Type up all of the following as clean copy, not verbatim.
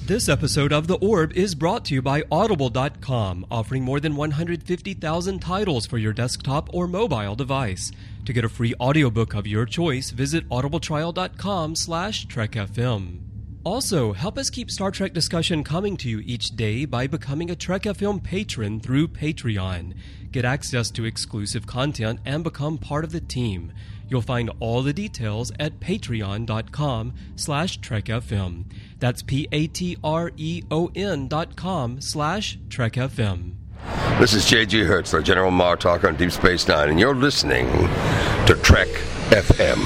This episode of The Orb is brought to you by Audible.com, offering more than 150,000 titles for your desktop or mobile device. To get a free audiobook of your choice, visit audibletrial.com/TrekFM. Also, help us keep Star Trek discussion coming to you each day by becoming a Trek FM patron through Patreon. Get access to exclusive content and become part of the team. You'll find all the details at patreon.com/TrekFM. That's patreon.com/TrekFM. This is J.G. Hertzler, General Martok on Deep Space Nine, and you're listening to Trek FM.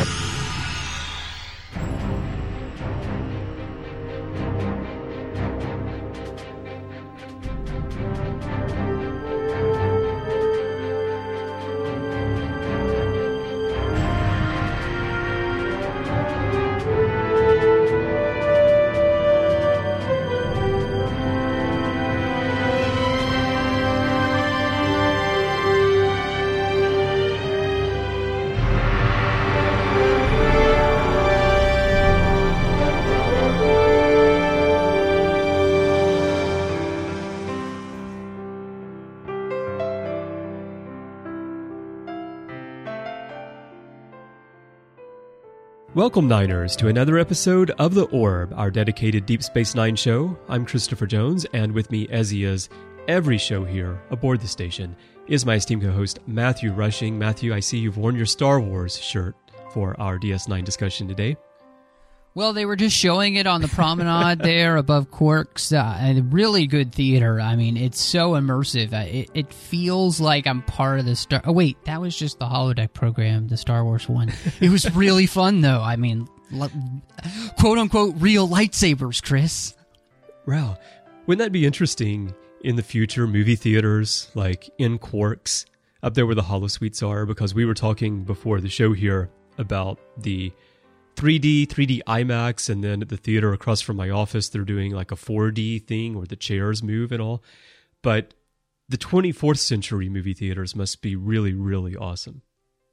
Welcome, Niners, to another episode of The Orb, our dedicated Deep Space Nine show. I'm Christopher Jones, and with me, as he is every show here aboard the station, is my esteemed co-host, Matthew Rushing. Matthew, I see you've worn your Star Wars shirt for our DS9 discussion today. Well, they were just showing it on the promenade there above Quark's, and really good theater. I mean, it's so immersive. It feels like I'm part of the Star... Oh, wait, that was just the holodeck program, the Star Wars one. It was really fun, though. I mean, quote-unquote real lightsabers, Chris. Wow. Wouldn't that be interesting in the future, movie theaters, like in Quark's, up there where the holosuites are? Because we were talking before the show here about the 3D IMAX, and then at the theater across from my office, they're doing like a 4D thing where the chairs move and all. But the 24th century movie theaters must be really, really awesome.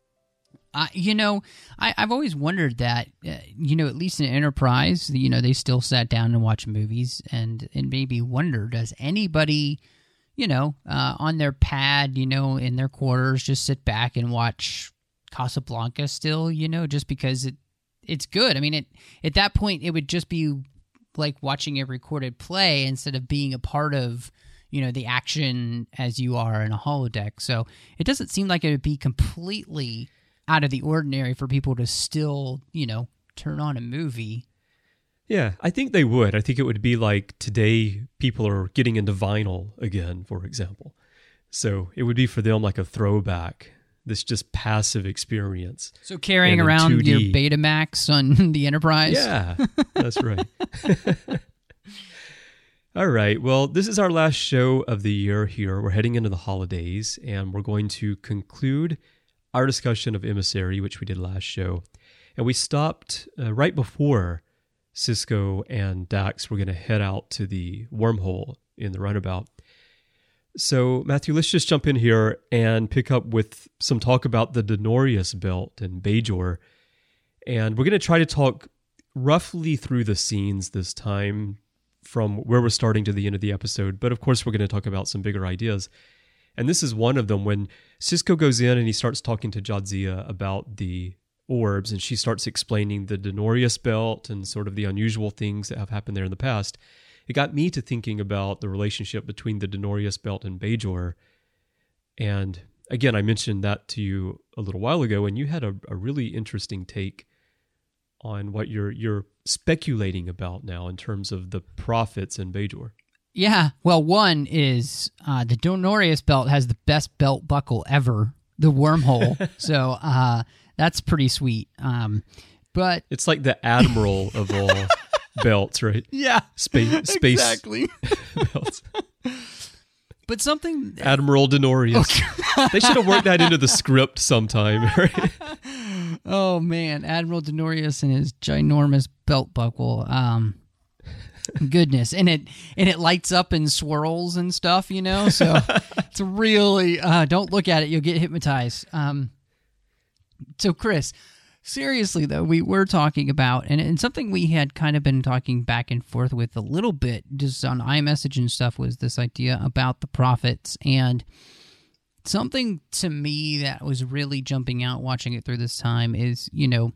I've always wondered that, at least in Enterprise, they still sat down and watched movies, and maybe wonder, does anybody, on their pad, in their quarters, just sit back and watch Casablanca still, just because it's good. I mean, at that point, it would just be like watching a recorded play instead of being a part of, the action as you are in a holodeck. So it doesn't seem like it would be completely out of the ordinary for people to still, turn on a movie. Yeah, I think they would. I think it would be like today people are getting into vinyl again, for example. So it would be for them like a throwback. This just passive experience. So carrying around 2D. your Betamax on the Enterprise? Yeah, that's right. All right, well, this is our last show of the year here. We're heading into the holidays, and we're going to conclude our discussion of Emissary, which we did last show. And we stopped right before Sisko and Dax were going to head out to the wormhole in the runabout. So, Matthew, let's just jump in here and pick up with some talk about the Denorius belt and Bajor. And we're going to try to talk roughly through the scenes this time from where we're starting to the end of the episode. But, of course, we're going to talk about some bigger ideas. And this is one of them when Sisko goes in and he starts talking to Jadzia about the orbs, and she starts explaining the Denorius belt and sort of the unusual things that have happened there in the past. It got me to thinking about the relationship between the Denorius belt and Bajor. And again, I mentioned that to you a little while ago, and you had a really interesting take on what you're speculating about now in terms of the prophets in Bajor. Yeah, well, one is the Denorius belt has the best belt buckle ever, the wormhole. So that's pretty sweet. But it's like the admiral of all belts, right? Yeah, space exactly. belts. But something... Admiral Denorius. Okay. They should have worked that into the script sometime, right? Oh, man. Admiral Denorius and his ginormous belt buckle. Goodness. And it lights up and swirls and stuff, So it's really... don't look at it. You'll get hypnotized. So, Chris... seriously, though, we were talking about, and something we had kind of been talking back and forth with a little bit, just on iMessage and stuff, was this idea about the prophets. And something to me that was really jumping out watching it through this time is,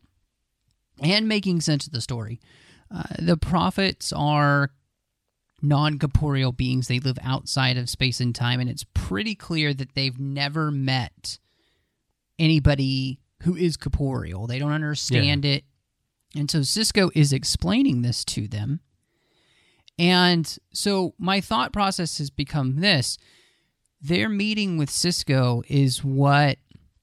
and making sense of the story. The prophets are non-corporeal beings. They live outside of space and time, and it's pretty clear that they've never met anybody who is corporeal. They don't understand it. And so Sisko is explaining this to them. And so my thought process has become this. Their meeting with Sisko is what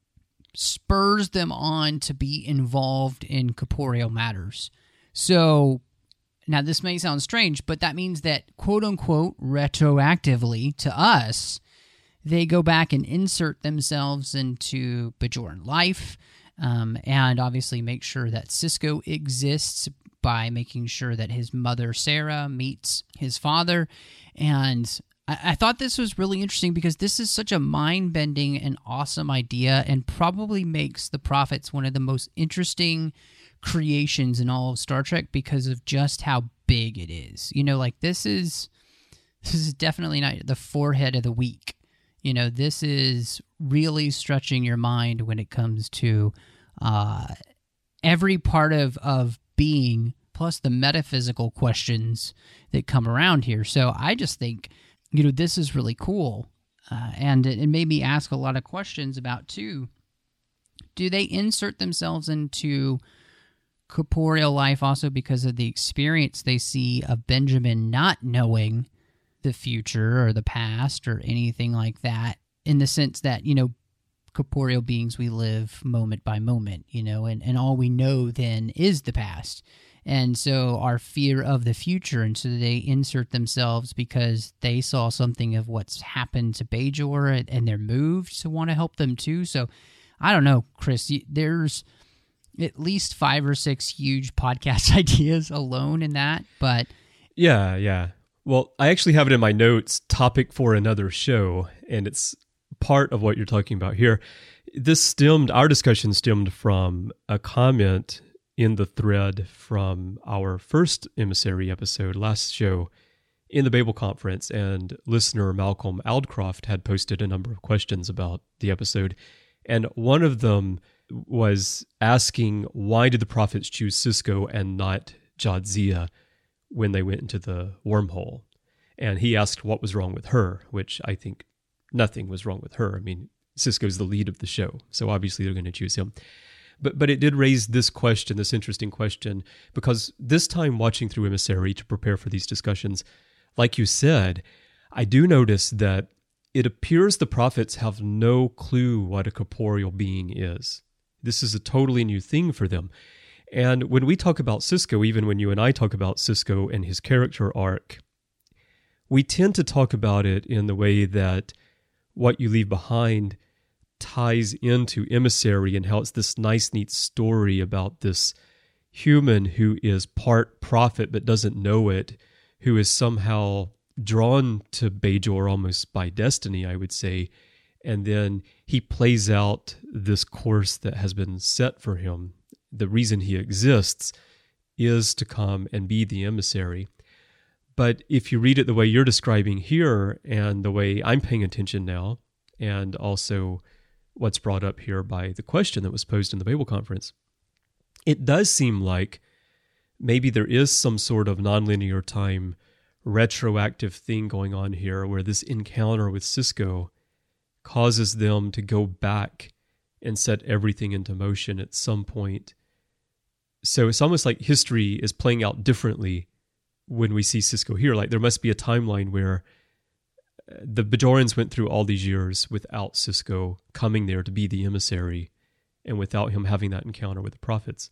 spurs them on to be involved in corporeal matters. So now this may sound strange, but that means that, quote-unquote, retroactively to us, they go back and insert themselves into Bajoran life, and obviously make sure that Sisko exists by making sure that his mother, Sarah, meets his father. And I thought this was really interesting because this is such a mind-bending and awesome idea, and probably makes the Prophets one of the most interesting creations in all of Star Trek because of just how big it is. This is definitely not the forehead of the week. This is really stretching your mind when it comes to every part of being, plus the metaphysical questions that come around here. So I just think, this is really cool. And it made me ask a lot of questions about, too, do they insert themselves into corporeal life also because of the experience they see of Benjamin not knowing the future or the past or anything like that, in the sense that, corporeal beings, we live moment by moment, and all we know then is the past. And so our fear of the future, and so they insert themselves because they saw something of what's happened to Bajor, and they're moved to want to help them too. So I don't know, Chris, there's at least 5 or 6 huge podcast ideas alone in that, but... Yeah. Well, I actually have it in my notes, topic for another show, and it's part of what you're talking about here. Our discussion stemmed from a comment in the thread from our first Emissary episode, last show, in the Babel Conference, and listener Malcolm Aldcroft had posted a number of questions about the episode, and one of them was asking, why did the prophets choose Sisko and not Jadzia when they went into the wormhole? And he asked what was wrong with her, which I think nothing was wrong with her. I mean, Sisko's the lead of the show, so obviously they're going to choose him. But it did raise this question, this interesting question, because this time watching through Emissary to prepare for these discussions, like you said, I do notice that it appears the prophets have no clue what a corporeal being is. This is a totally new thing for them. And when we talk about Sisko, even when you and I talk about Sisko and his character arc, we tend to talk about it in the way that what you leave behind ties into Emissary, and how it's this nice, neat story about this human who is part prophet but doesn't know it, who is somehow drawn to Bajor almost by destiny, I would say, and then he plays out this course that has been set for him. The reason he exists is to come and be the emissary. But if you read it the way you're describing here, and the way I'm paying attention now, and also what's brought up here by the question that was posed in the Babel Conference, it does seem like maybe there is some sort of nonlinear time retroactive thing going on here, where this encounter with Sisko causes them to go back and set everything into motion at some point. So it's almost like history is playing out differently when we see Sisko here. Like there must be a timeline where the Bajorans went through all these years without Sisko coming there to be the emissary, and without him having that encounter with the prophets.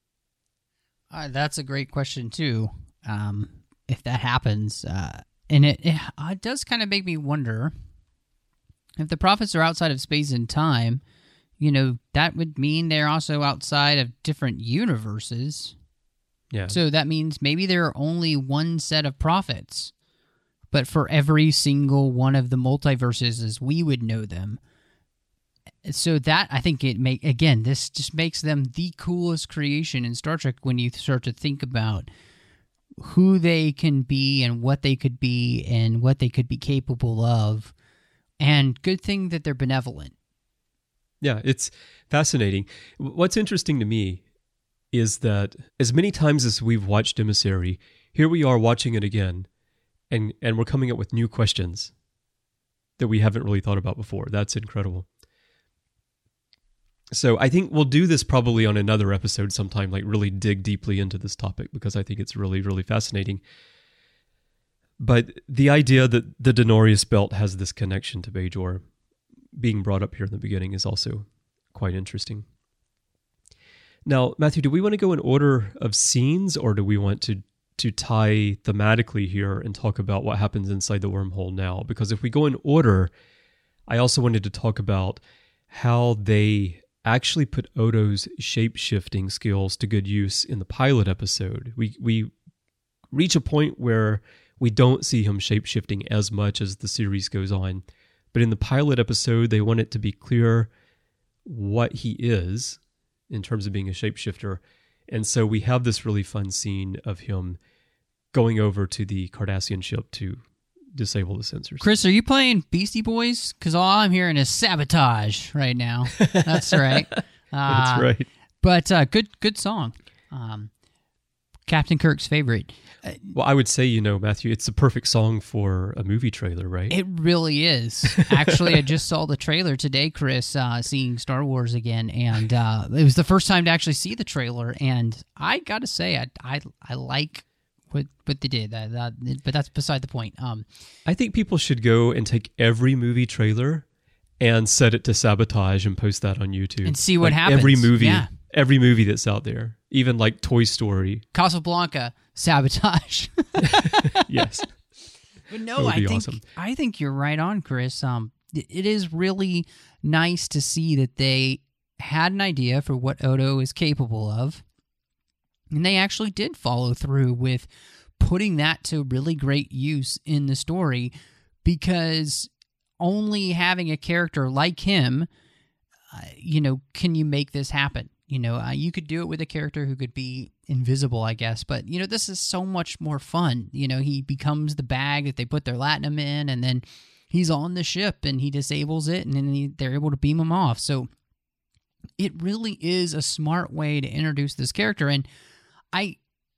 That's a great question too. If that happens, and it does kind of make me wonder if the prophets are outside of space and time. That would mean they're also outside of different universes. Yeah. So that means maybe there are only one set of prophets, but for every single one of the multiverses as we would know them. So that, I think this just makes them the coolest creation in Star Trek when you start to think about who they can be and what they could be and what they could be capable of. And good thing that they're benevolent. Yeah, it's fascinating. What's interesting to me is that as many times as we've watched Emissary, here we are watching it again, and we're coming up with new questions that we haven't really thought about before. That's incredible. So I think we'll do this probably on another episode sometime, like really dig deeply into this topic, because I think it's really, really fascinating. But the idea that the Denorius belt has this connection to Bajor being brought up here in the beginning is also quite interesting. Now, Matthew, do we want to go in order of scenes, or do we want to tie thematically here and talk about what happens inside the wormhole now? Because if we go in order, I also wanted to talk about how they actually put Odo's shape-shifting skills to good use in the pilot episode. We reach a point where we don't see him shape-shifting as much as the series goes on. But in the pilot episode, they want it to be clear what he is in terms of being a shapeshifter. And so we have this really fun scene of him going over to the Cardassian ship to disable the sensors. Chris, are you playing Beastie Boys? Because all I'm hearing is sabotage right now. That's right. That's right. But good song. Captain Kirk's favorite. Well, I would say, Matthew, it's the perfect song for a movie trailer, right? It really is. Actually, I just saw the trailer today, Chris, seeing Star Wars again, and it was the first time to actually see the trailer, and I got to say, I like what they did, but that's beside the point. I think people should go and take every movie trailer and set it to sabotage and post that on YouTube. And see what happens. Every movie that's out there, even like Toy Story. Casablanca, sabotage. Yes. But no, awesome. I think you're right on, Chris. It is really nice to see that they had an idea for what Odo is capable of, and they actually did follow through with putting that to really great use in the story, because only having a character like him, can you make this happen? You could do it with a character who could be invisible, I guess. But, this is so much more fun. He becomes the bag that they put their latinum in, and then he's on the ship, and he disables it, and then they're able to beam him off. So it really is a smart way to introduce this character. And I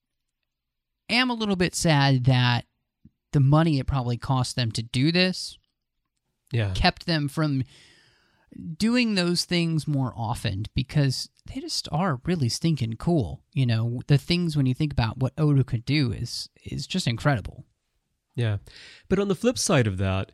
am a little bit sad that the money it probably cost them to do this kept them from doing those things more often, because they just are really stinking cool. The things, when you think about what Odo could do, is just incredible. Yeah. But on the flip side of that,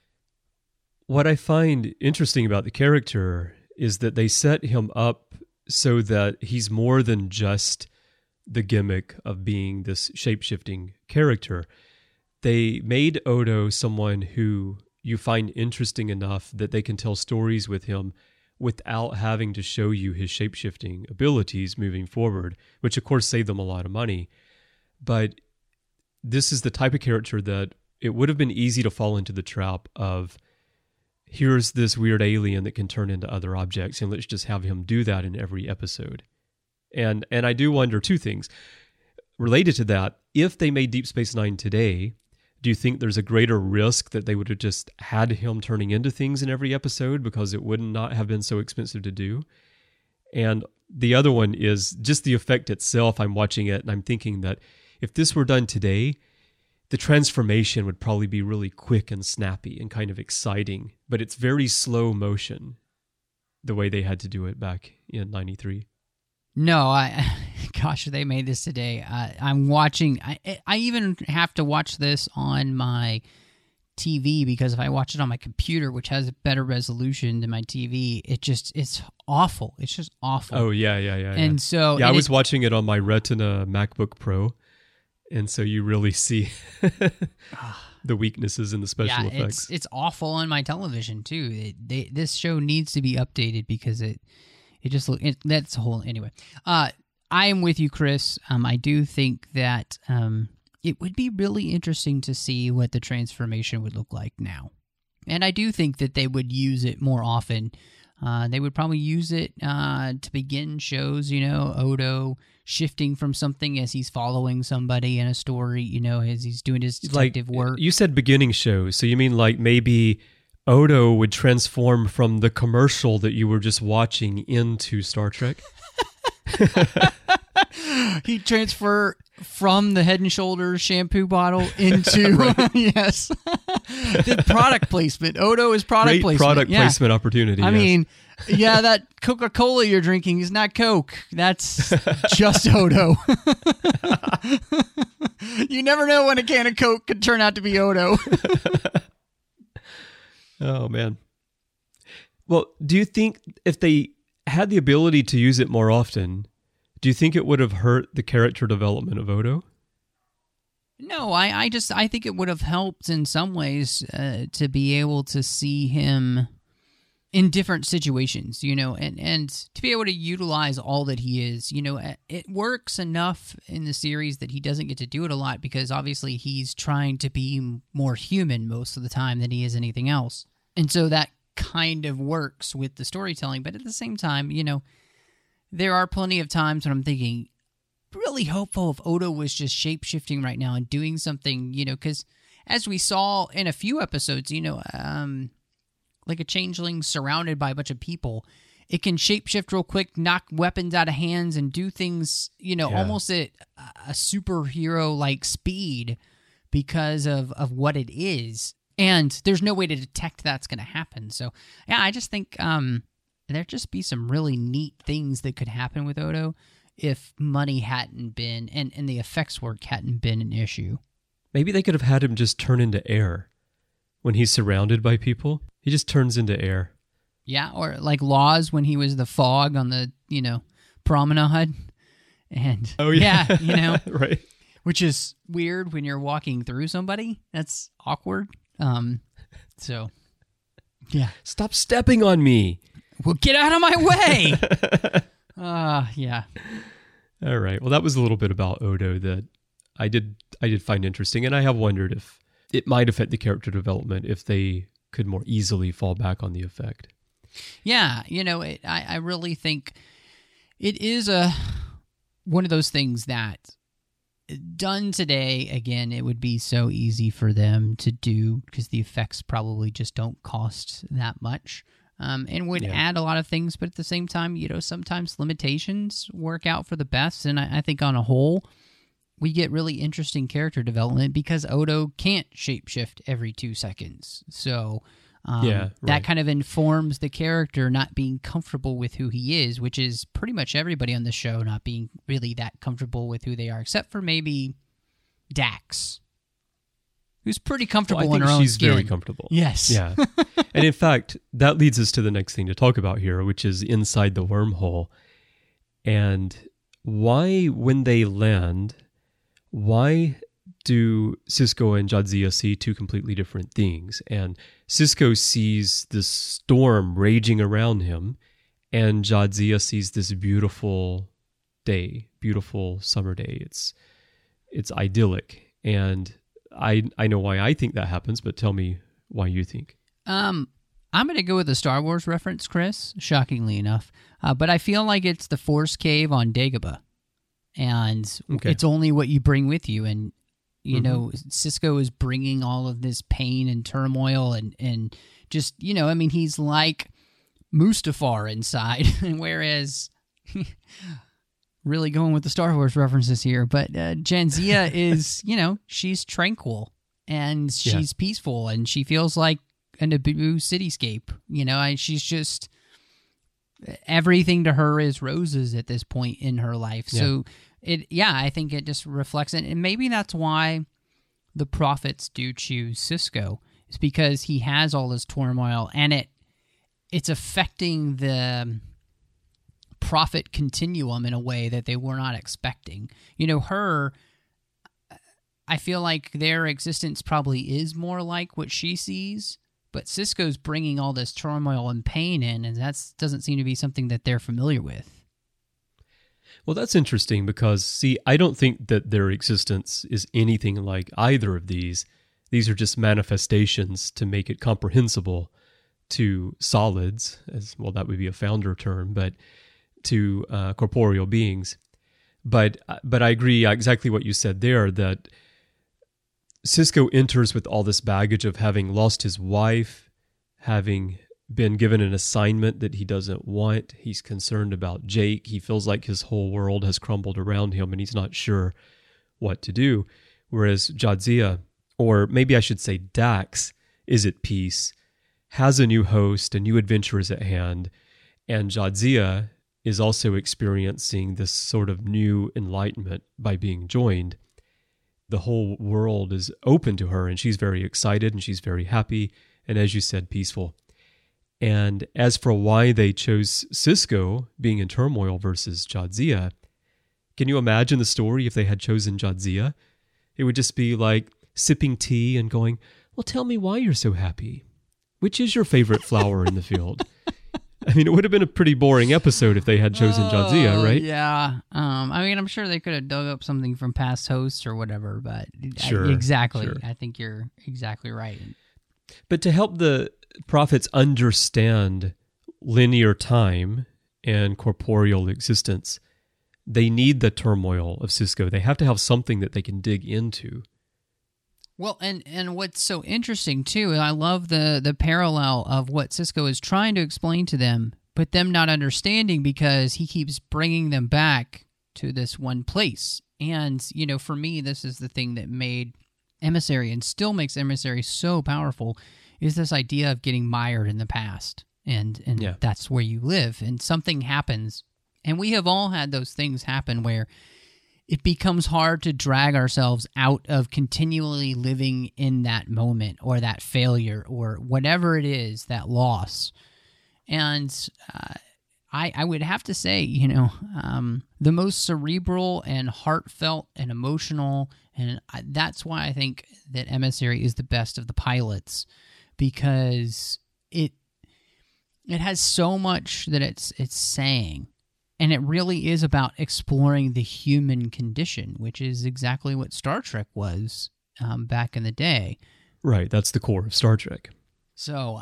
what I find interesting about the character is that they set him up so that he's more than just the gimmick of being this shape-shifting character. They made Odo someone who you find interesting enough that they can tell stories with him without having to show you his shape-shifting abilities moving forward, which of course saved them a lot of money. But this is the type of character that it would have been easy to fall into the trap of, here's this weird alien that can turn into other objects, and let's just have him do that in every episode. And I do wonder two things. Related to that, if they made Deep Space Nine today, do you think there's a greater risk that they would have just had him turning into things in every episode because it would not have been so expensive to do? And the other one is just the effect itself. I'm watching it and I'm thinking that if this were done today, the transformation would probably be really quick and snappy and kind of exciting, but it's very slow motion the way they had to do it back in 93. No, gosh, they made this today. I'm watching. I even have to watch this on my TV, because if I watch it on my computer, which has a better resolution than my TV, it's awful. It's just awful. Oh yeah. And so I was watching it on my Retina MacBook Pro, and so you really see the weaknesses in the special effects. It's awful on my television too. This show needs to be updated, because it just that's a whole anyway. I am with you, Chris. I do think that it would be really interesting to see what the transformation would look like now, and I do think that they would use it more often They would probably use it to begin shows, Odo shifting from something as he's following somebody in a story, as he's doing his detective work. You said beginning shows, so you mean like maybe Odo would transform from the commercial that you were just watching into Star Trek? He'd transfer from the Head and Shoulders shampoo bottle into yes, the product placement. Odo is product Great placement. Product placement opportunity. I yes. mean, yeah, that Coca-Cola you're drinking is not Coke. That's just Odo. You never know when a can of Coke could turn out to be Odo. Oh man. Well, do you think if they had the ability to use it more often, do you think it would have hurt the character development of Odo? No, I think it would have helped in some ways to be able to see him in different situations, and to be able to utilize all that he is. It works enough in the series that he doesn't get to do it a lot because obviously he's trying to be more human most of the time than he is anything else. And so that kind of works with the storytelling. But at the same time, there are plenty of times when I'm thinking, really hopeful if Odo was just shape-shifting right now and doing something, because as we saw in a few episodes, like a changeling surrounded by a bunch of people, it can shapeshift real quick, knock weapons out of hands, and do things, almost at a superhero-like speed because of what it is. And there's no way to detect that's going to happen. So, yeah, I just think there'd just be some really neat things that could happen with Odo if money hadn't been, and the effects work hadn't been an issue. Maybe they could have had him just turn into air. When he's surrounded by people, he just turns into air. Yeah, or like Laws when he was the fog on the, promenade. And oh, yeah. Right. Which is weird when you're walking through somebody. That's awkward. So, yeah. Stop stepping on me. Well, get out of my way. Yeah. All right. Well, that was a little bit about Odo that I did find interesting, and I have wondered if it might affect the character development if they could more easily fall back on the effect. Yeah, I really think it is one of those things that done today, again, it would be so easy for them to do because the effects probably just don't cost that much. And would add a lot of things, but at the same time, sometimes limitations work out for the best. And I think on a whole, we get really interesting character development because Odo can't shapeshift every 2 seconds. So that kind of informs the character not being comfortable with who he is, which is pretty much everybody on the show not being really that comfortable with who they are, except for maybe Dax, who's pretty comfortable in her own skin. She's very comfortable. Yes. Yeah. And in fact, that leads us to the next thing to talk about here, which is inside the wormhole. And why, when they land, why do Sisko and Jadzia see two completely different things? And Sisko sees this storm raging around him, and Jadzia sees this beautiful day, beautiful summer day. It's idyllic. And I know why I think that happens, but tell me why you think. I'm going to go with a Star Wars reference, Chris, shockingly enough. But I feel like it's the Force Cave on Dagobah. And it's only what you bring with you. And, Sisko is bringing all of this pain and turmoil and just, he's like Mustafar inside. Whereas... really going with the Star Wars references here, but Jadzia is, she's tranquil and she's peaceful and she feels like a Naboo cityscape. She's just, everything to her is roses at this point in her life. Yeah. So I think it just reflects it. And maybe that's why the prophets do choose Sisko, is because he has all this turmoil and it's affecting the prophet continuum in a way that they were not expecting. Her, I feel like their existence probably is more like what she sees, but Sisko's bringing all this turmoil and pain in, and that doesn't seem to be something that they're familiar with. Well, that's interesting because, see, I don't think that their existence is anything like either of these. These are just manifestations to make it comprehensible to solids, as well, that would be a founder term, but to corporeal beings. But I agree exactly what you said there, that Sisko enters with all this baggage of having lost his wife, having been given an assignment that he doesn't want. He's concerned about Jake. He feels like his whole world has crumbled around him and he's not sure what to do. Whereas Jadzia, or maybe I should say Dax, is at peace, has a new host, a new adventure is at hand, and Jadzia is also experiencing this sort of new enlightenment by being joined. The whole world is open to her and she's very excited and she's very happy and, as you said, peaceful. And as for why they chose Sisko being in turmoil versus Jadzia, can you imagine the story if they had chosen Jadzia? It would just be like sipping tea and going, well, tell me why you're so happy. Which is your favorite flower in the field? I mean, it would have been a pretty boring episode if they had chosen Jadzia, right? Yeah. I mean, I'm sure they could have dug up something from past hosts or whatever, but Sure. I think you're exactly right. But to help the prophets understand linear time and corporeal existence, they need the turmoil of Sisko. They have to have something that they can dig into. Well, and what's so interesting, too, I love the parallel of what Sisko is trying to explain to them, but them not understanding because he keeps bringing them back to this one place. And, you know, for me, this is the thing that made Emissary and still makes Emissary so powerful, is this idea of getting mired in the past. And Yeah. that's where you live. And something happens. And we have all had those things happen where it becomes hard to drag ourselves out of continually living in that moment or that failure or whatever it is, that loss. And I would have to say, you know, the most cerebral and heartfelt and emotional, and that's why I think that Emissary is the best of the pilots, because it has so much that it's saying. And it really is about exploring the human condition, which is exactly what Star Trek was back in the day. Right, that's the core of Star Trek. So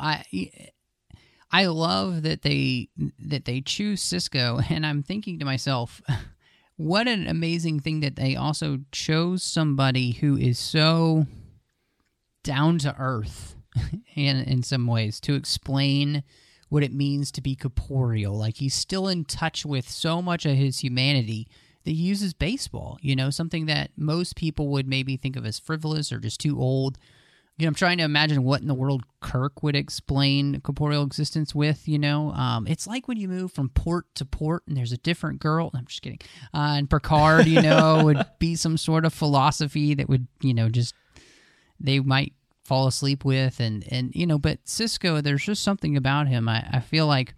I love that they choose Sisko, and I'm thinking to myself, what an amazing thing that they also chose somebody who is so down to earth in some ways to explain what it means to be corporeal. Like, he's still in touch with so much of his humanity that he uses baseball, you know, something that most people would maybe think of as frivolous or just too old. You know, I'm trying to imagine what in the world Kirk would explain corporeal existence with, you know. It's like when you move from port to port and there's a different girl. I'm just kidding. And Picard, you know, would be some sort of philosophy that would, you know, just, they might fall asleep with, and you know, but Sisko, there's just something about him. I feel like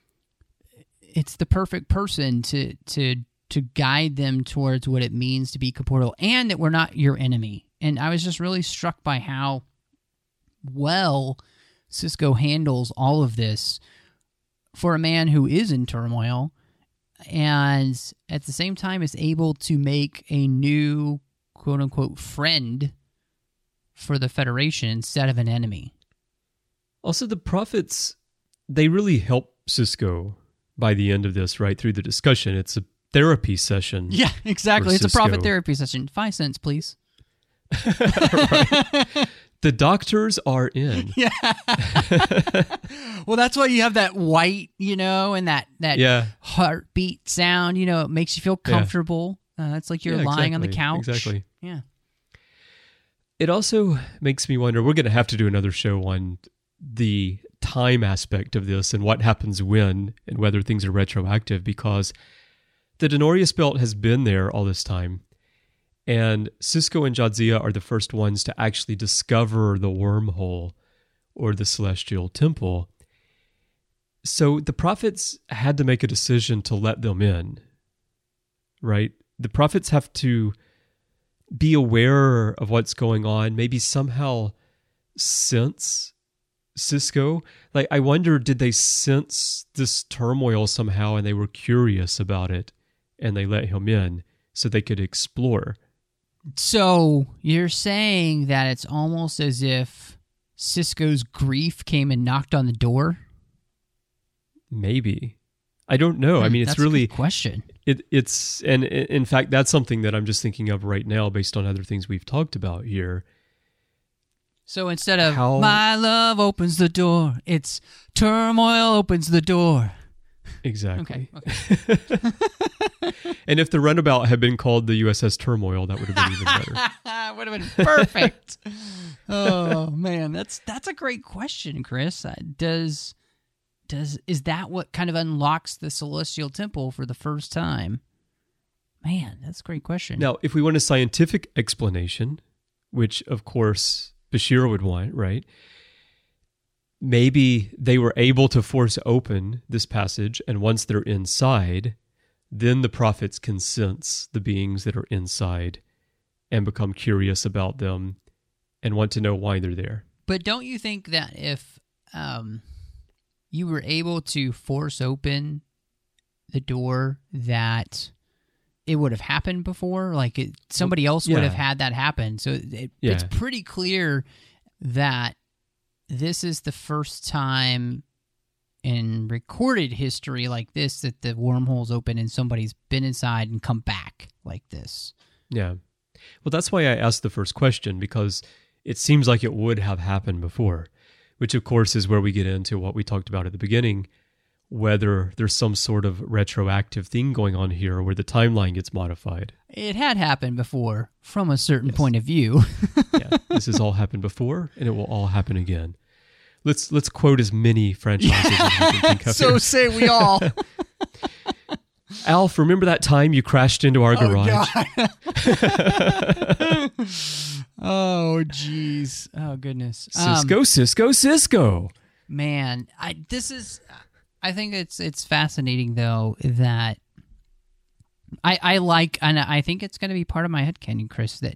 it's the perfect person to guide them towards what it means to be corporeal, and that we're not your enemy. And I was just really struck by how well Sisko handles all of this for a man who is in turmoil, and at the same time is able to make a new quote-unquote friend for the Federation instead of an enemy. Also, the prophets, they really help Sisko by the end of this, right? Through the discussion. It's a therapy session. Yeah, exactly. It's a Sisko. prophet therapy session. 5 cents, please. Right. The doctors are in. Yeah. Well, that's why you have that white, you know, and that heartbeat sound, you know, it makes you feel comfortable. It's like you're lying on the couch. Exactly. Yeah. It also makes me wonder, we're going to have to do another show on the time aspect of this and what happens when and whether things are retroactive, because the Denorius Belt has been there all this time. And Sisko and Jadzia are the first ones to actually discover the wormhole or the celestial temple. So the prophets had to make a decision to let them in, right? The prophets have to be aware of what's going on, maybe somehow sense Sisko. Like, I wonder, did they sense this turmoil somehow and they were curious about it and they let him in so they could explore? So you're saying that it's almost as if Sisko's grief came and knocked on the door? Maybe. I don't know. I mean, it's That's really a good question. It's and in fact, that's something that I'm just thinking of right now based on other things we've talked about here. So instead of my love opens the door, it's turmoil opens the door. Exactly. Okay. And if the runabout had been called the USS Turmoil, that would have been even better. Would have been perfect. Oh man, that's a great question, Chris. Is that what kind of unlocks the Celestial Temple for the first time? Man, that's a great question. Now, if we want a scientific explanation, which of course Bashir would want, right? Maybe they were able to force open this passage, and once they're inside, then the prophets can sense the beings that are inside and become curious about them and want to know why they're there. But don't you think that if you were able to force open the door, that it would have happened before? Like somebody else would have had that happen. So it's pretty clear that this is the first time in recorded history like this that the wormhole's open and somebody's been inside and come back like this. Yeah. Well, that's why I asked the first question, because it seems like it would have happened before, which of course is where we get into what we talked about at the beginning, whether there's some sort of retroactive thing going on here where the timeline gets modified. It had happened before from a certain point of view. Yeah, this has all happened before, and it will all happen again. Let's quote as many franchises as we can think of. So here. say we all. Alf, remember that time you crashed into our garage? Oh, jeez. Oh, goodness. Cisco. Man, I think it's fascinating though that I like, and I think it's going to be part of my headcanon, Chris, that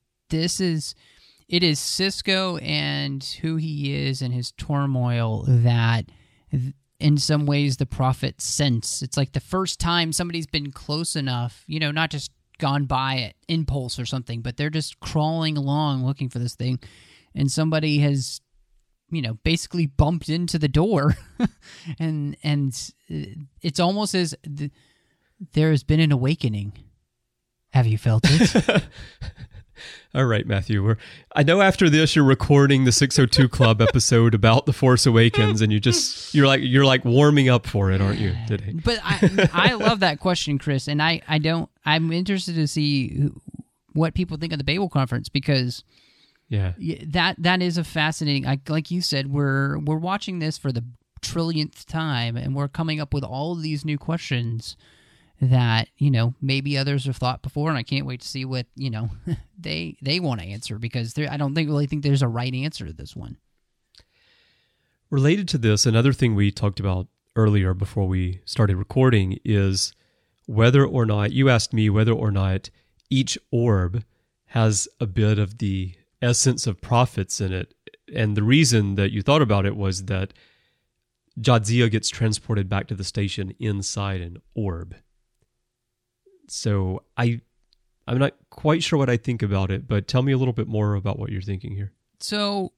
it is Sisko and who he is and his turmoil that in some ways the prophets sense. It's like the first time somebody's been close enough, not just gone by at impulse or something, but they're just crawling along looking for this thing, and somebody has basically bumped into the door and it's almost as there has been an awakening. Have you felt it? All right, Matthew. I know after this you're recording the 602 Club episode about The Force Awakens, and you're like warming up for it, aren't you, today? But I love that question, Chris, and I'm interested to see what people think of the Babel Conference, because that is a fascinating. Like you said, we're watching this for the trillionth time, and we're coming up with all of these new questions that maybe others have thought before, and I can't wait to see what they want to answer, because I don't really think there's a right answer to this one. Related to this, another thing we talked about earlier before we started recording is whether or not, you asked me whether or not each orb has a bit of the essence of prophets in it, and the reason that you thought about it was that Jadzia gets transported back to the station inside an orb. So I'm not quite sure what I think about it, but tell me a little bit more about what you're thinking here. So,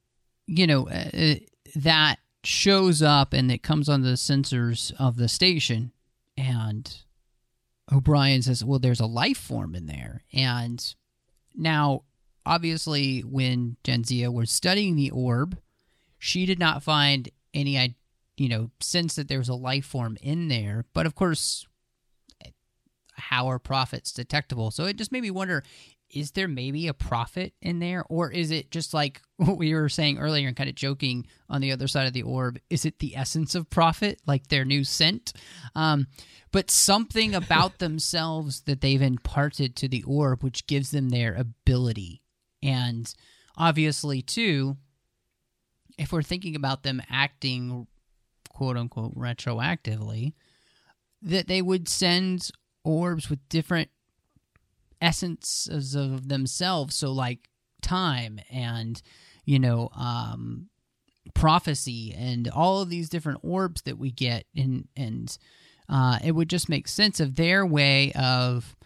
that shows up and it comes on the sensors of the station, and O'Brien says, well, there's a life form in there. And now, obviously, when Jadzia was studying the orb, she did not find any, sense that there was a life form in there. But of course, how are prophets detectable? So it just made me wonder, is there maybe a prophet in there? Or is it just like what we were saying earlier and kind of joking on the other side of the orb? Is it the essence of prophet, like their new scent? But something about themselves that they've imparted to the orb, which gives them their ability. And obviously, too, if we're thinking about them acting, quote-unquote, retroactively, that they would send orbs with different essences of themselves, so like time and prophecy and all of these different orbs that we get, and it would just make sense of their way of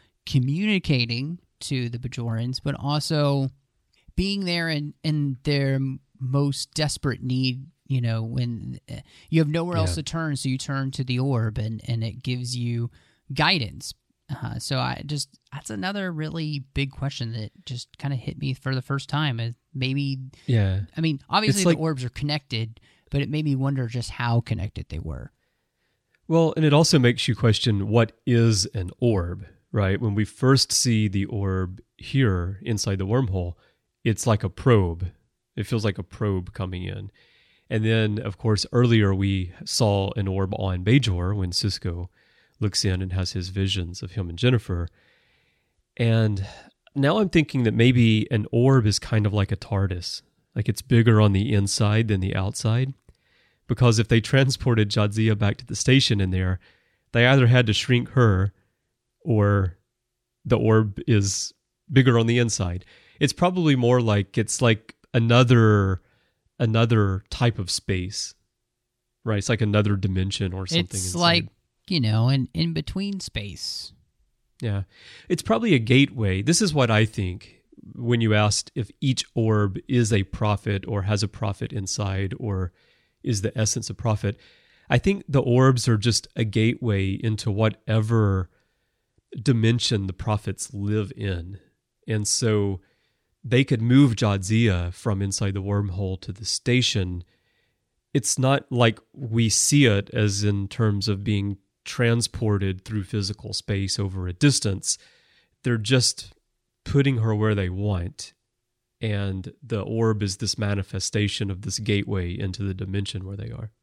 communicating to the Bajorans, but also being there in their most desperate need, when you have nowhere else to turn, so you turn to the orb, and it gives you guidance. So that's another really big question that just kind of hit me for the first time. Maybe, I mean, obviously the orbs are connected, but it made me wonder just how connected they were. Well, and it also makes you question, what is an orb, right? When we first see the orb here inside the wormhole, it's like a probe. It feels like a probe coming in. And then, of course, earlier we saw an orb on Bajor when Sisko looks in and has his visions of him and Jennifer. And now I'm thinking that maybe an orb is kind of like a TARDIS. Like it's bigger on the inside than the outside. Because if they transported Jadzia back to the station in there, they either had to shrink her or the orb is bigger on the inside. It's probably more like it's like another type of space, right? It's like another dimension or something. It's inside. like, an in-between space. Yeah. It's probably a gateway. This is what I think when you asked if each orb is a prophet or has a prophet inside or is the essence of prophet. I think the orbs are just a gateway into whatever dimension the prophets live in. And so they could move Jadzia from inside the wormhole to the station. It's not like we see it as in terms of being transported through physical space over a distance. They're just putting her where they want. And the orb is this manifestation of this gateway into the dimension where they are.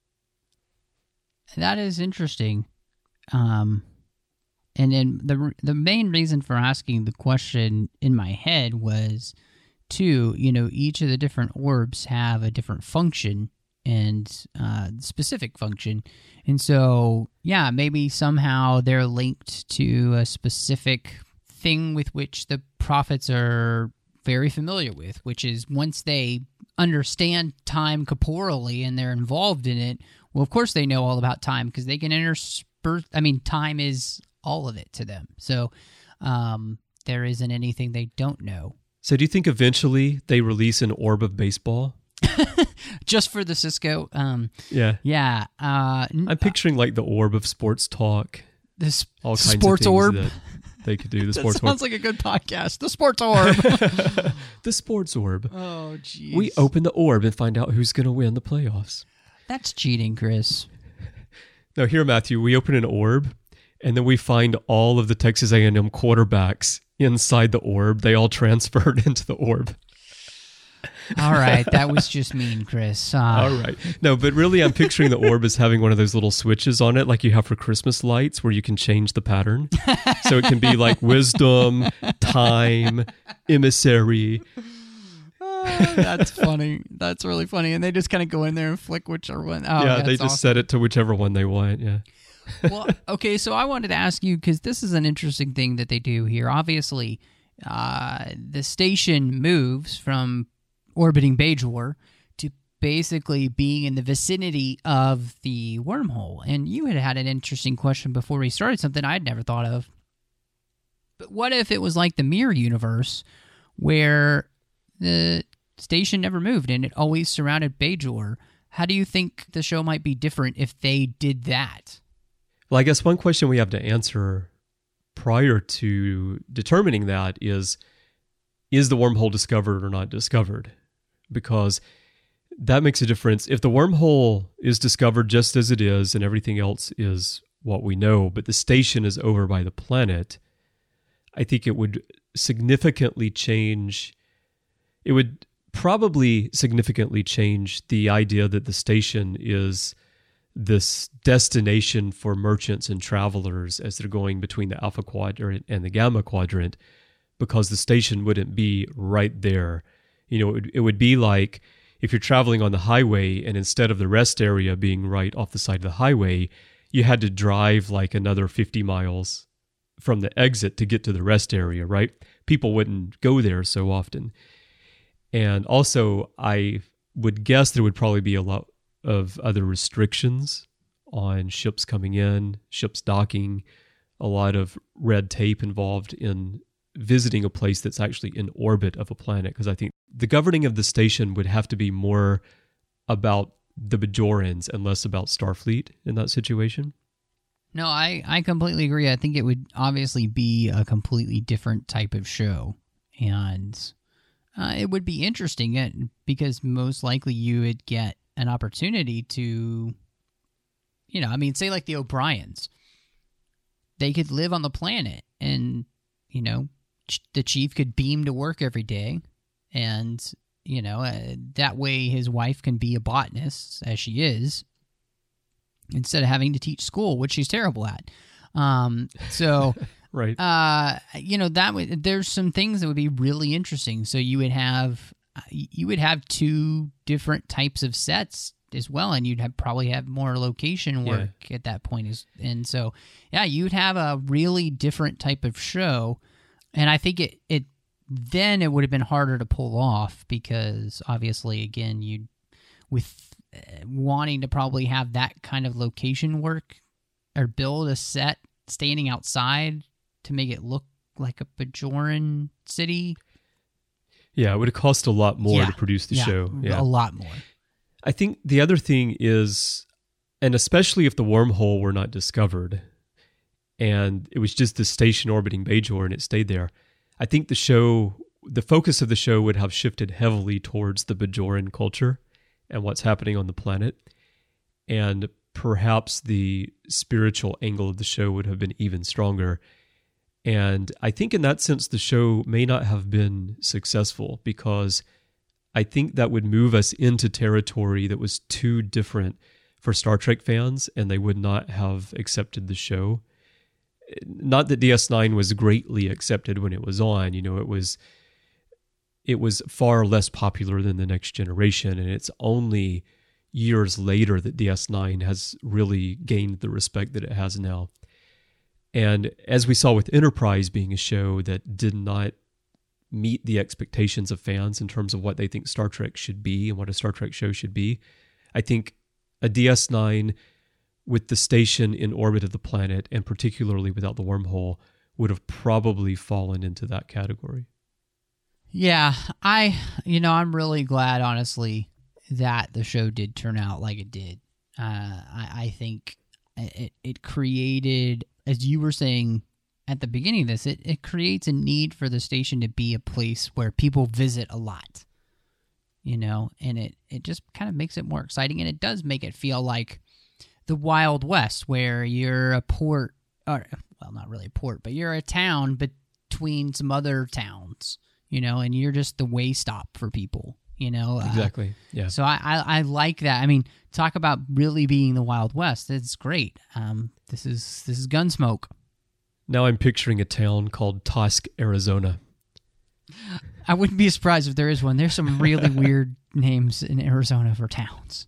That is interesting. And then the main reason for asking the question in my head was, each of the different orbs have a different function and specific function. And so, maybe somehow they're linked to a specific thing with which the prophets are very familiar with, which is once they understand time corporally and they're involved in it, well, of course they know all about time because they can intersperse. I mean, time is all of it to them. So there isn't anything they don't know. So do you think eventually they release an orb of baseball? Just for the Sisko? Yeah. I'm picturing like the orb of sports talk. This all kinds sports of things orb? that they could do. The sports orb. Sounds like a good podcast. The sports orb. The sports orb. Oh, jeez. We open the orb and find out who's going to win the playoffs. That's cheating, Chris. Now here, Matthew, we open an orb and then we find all of the Texas A&M quarterbacks inside the orb. They all transferred into the orb. All right, that was just mean, Chris. All right. No, but really I'm picturing the orb as having one of those little switches on it like you have for Christmas lights where you can change the pattern. So it can be like wisdom, time, emissary. That's funny. That's really funny. And they just kind of go in there and flick whichever one. Oh, yeah, they just set it to whichever one they want, yeah. Well, okay, so I wanted to ask you, because this is an interesting thing that they do here. Obviously, the station moves from orbiting Bajor to basically being in the vicinity of the wormhole. And you had an interesting question before we started, something I'd never thought of. But what if it was like the Mirror Universe, where the station never moved and it always surrounded Bajor? How do you think the show might be different if they did that? Well, I guess one question we have to answer prior to determining that is the wormhole discovered or not discovered? Because that makes a difference. If the wormhole is discovered just as it is and everything else is what we know, but the station is over by the planet, I think it would significantly change. It would probably significantly change the idea that the station is this destination for merchants and travelers as they're going between the Alpha Quadrant and the Gamma Quadrant, because the station wouldn't be right there. It would be like if you're traveling on the highway and instead of the rest area being right off the side of the highway, you had to drive like another 50 miles from the exit to get to the rest area, right? People wouldn't go there so often. And also, I would guess there would probably be a lot of other restrictions on ships coming in, ships docking, a lot of red tape involved in visiting a place that's actually in orbit of a planet, because I think the governing of the station would have to be more about the Bajorans and less about Starfleet in that situation. No, I completely agree. I think it would obviously be a completely different type of show. And it would be interesting because most likely you would get an opportunity to, say like the O'Briens. They could live on the planet and, the chief could beam to work every day. And, that way his wife can be a botanist, as she is, instead of having to teach school, which she's terrible at. So, right. There's some things that would be really interesting. So you would have two different types of sets as well, and you'd probably have more location work at that point. And so, you'd have a really different type of show. And I think it then it would have been harder to pull off because obviously, again, with wanting to probably have that kind of location work or build a set standing outside to make it look like a Bajoran city. Yeah, it would have cost a lot more to produce the show. Yeah, a lot more. I think the other thing is, and especially if the wormhole were not discovered and it was just the station orbiting Bajor and it stayed there, I think the focus of the show would have shifted heavily towards the Bajoran culture and what's happening on the planet. And perhaps the spiritual angle of the show would have been even stronger. And I think in that sense, the show may not have been successful because I think that would move us into territory that was too different for Star Trek fans, and they would not have accepted the show. Not that DS9 was greatly accepted when it was on. It was far less popular than The Next Generation, and it's only years later that DS9 has really gained the respect that it has now. And as we saw with Enterprise being a show that did not meet the expectations of fans in terms of what they think Star Trek should be and what a Star Trek show should be, I think a DS9 with the station in orbit of the planet, and particularly without the wormhole, would have probably fallen into that category. Yeah, I'm really glad, honestly, that the show did turn out like it did. I think it created, as you were saying at the beginning of this, it creates a need for the station to be a place where people visit a lot, and it just kind of makes it more exciting, and it does make it feel like the Wild West, where you're a port, or, well, not really a port, but you're a town between some other towns, and you're just the way stop for people, Exactly, yeah. So I like that. I mean, talk about really being the Wild West. It's great. This is Gunsmoke. Now I'm picturing a town called Tusk, Arizona. I wouldn't be surprised if there is one. There's some really weird names in Arizona for towns.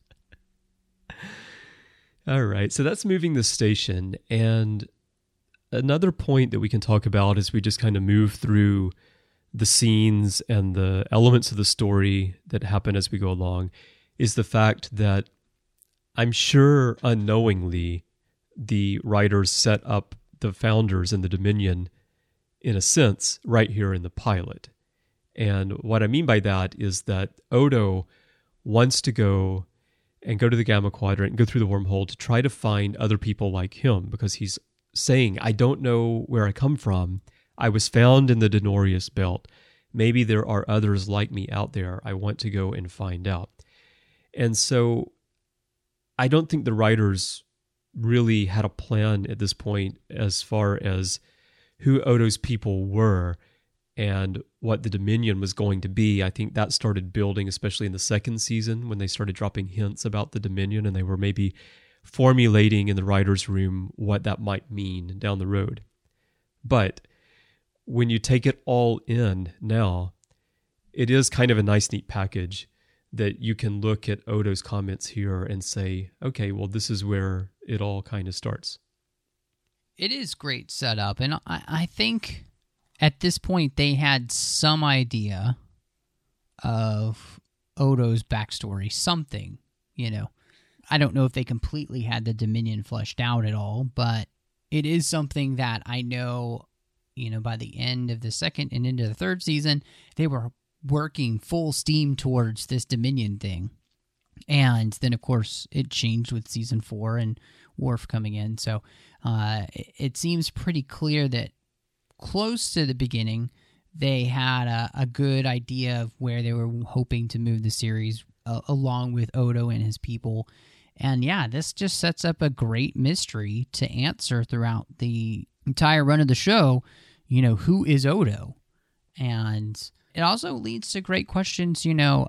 All right, so that's moving the station. And another point that we can talk about as we just kind of move through the scenes and the elements of the story that happen as we go along is the fact that I'm sure unknowingly the writers set up the Founders and the Dominion in a sense right here in the pilot. And what I mean by that is that Odo wants to go to the Gamma Quadrant and go through the wormhole to try to find other people like him, because he's saying, I don't know where I come from. I was found in the Denorius Belt. Maybe there are others like me out there. I want to go and find out. And so I don't think the writers really had a plan at this point as far as who Odo's people were and what the Dominion was going to be. I think that started building, especially in the second season, when they started dropping hints about the Dominion, and they were maybe formulating in the writer's room what that might mean down the road. But when you take it all in now, it is kind of a nice, neat package that you can look at Odo's comments here and say, okay, well, this is where it all kind of starts. It is great setup, and I think at this point they had some idea of Odo's backstory, something, I don't know if they completely had the Dominion fleshed out at all, but it is something that I know by the end of the second and into the third season, they were working full steam towards this Dominion thing. And then, of course, it changed with season 4 and Worf coming in. So it seems pretty clear that close to the beginning, they had a good idea of where they were hoping to move the series along with Odo and his people. And yeah, this just sets up a great mystery to answer throughout the entire run of the show. Who is Odo? And it also leads to great questions,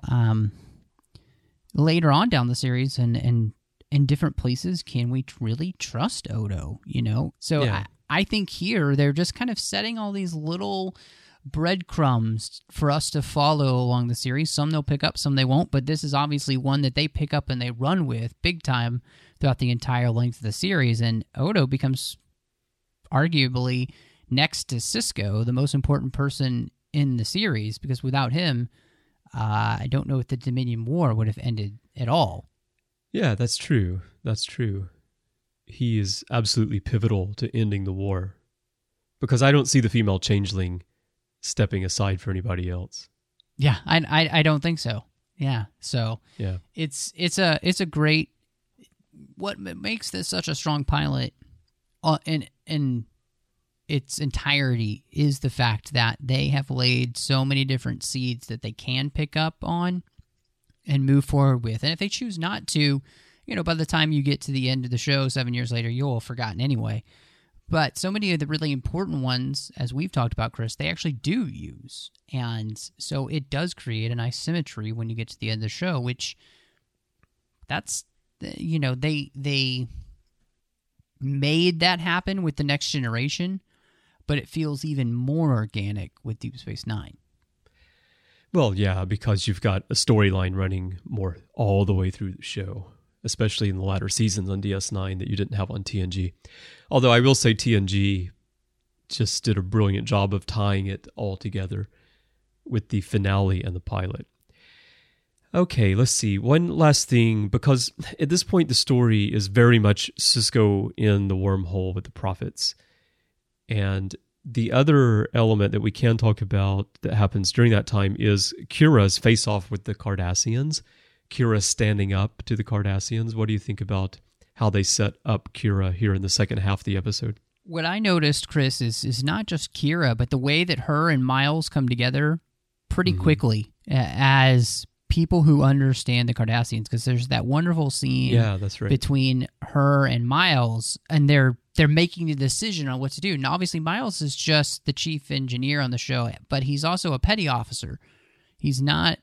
later on down the series and in different places. Can we really trust Odo? So yeah. I think here they're just kind of setting all these little breadcrumbs for us to follow along the series. Some they'll pick up, some they won't, but this is obviously one that they pick up and they run with big time throughout the entire length of the series. And Odo becomes arguably, next to Sisko, the most important person in the series, because without him, I don't know if the Dominion War would have ended at all. Yeah, that's true. That's true. He is absolutely pivotal to ending the war, because I don't see the female changeling stepping aside for anybody else. Yeah, I don't think so. Yeah, so yeah, it's a great. What makes this such a strong pilot, in its entirety, is the fact that they have laid so many different seeds that they can pick up on and move forward with. And if they choose not to, by the time you get to the end of the show 7 years later, you'll have forgotten anyway. But so many of the really important ones, as we've talked about, Chris, they actually do use. And so it does create a nice symmetry when you get to the end of the show, which that's, they made that happen with The Next Generation, but it feels even more organic with Deep Space Nine. Well, yeah, because you've got a storyline running more all the way through the show, especially in the latter seasons on DS9 that you didn't have on TNG. Although I will say TNG just did a brilliant job of tying it all together with the finale and the pilot. Okay, let's see. One last thing, because at this point the story is very much Sisko in the wormhole with the prophets. And the other element that we can talk about that happens during that time is Kira's face-off with the Cardassians. Kira standing up to the Cardassians. What do you think about how they set up Kira here in the second half of the episode? What I noticed, Chris, is not just Kira, but the way that her and Miles come together pretty quickly as people who understand the Cardassians, because there's that wonderful scene that's right, between her and Miles, and they're making the decision on what to do. Now, obviously, Miles is just the chief engineer on the show, but he's also a petty officer. He's not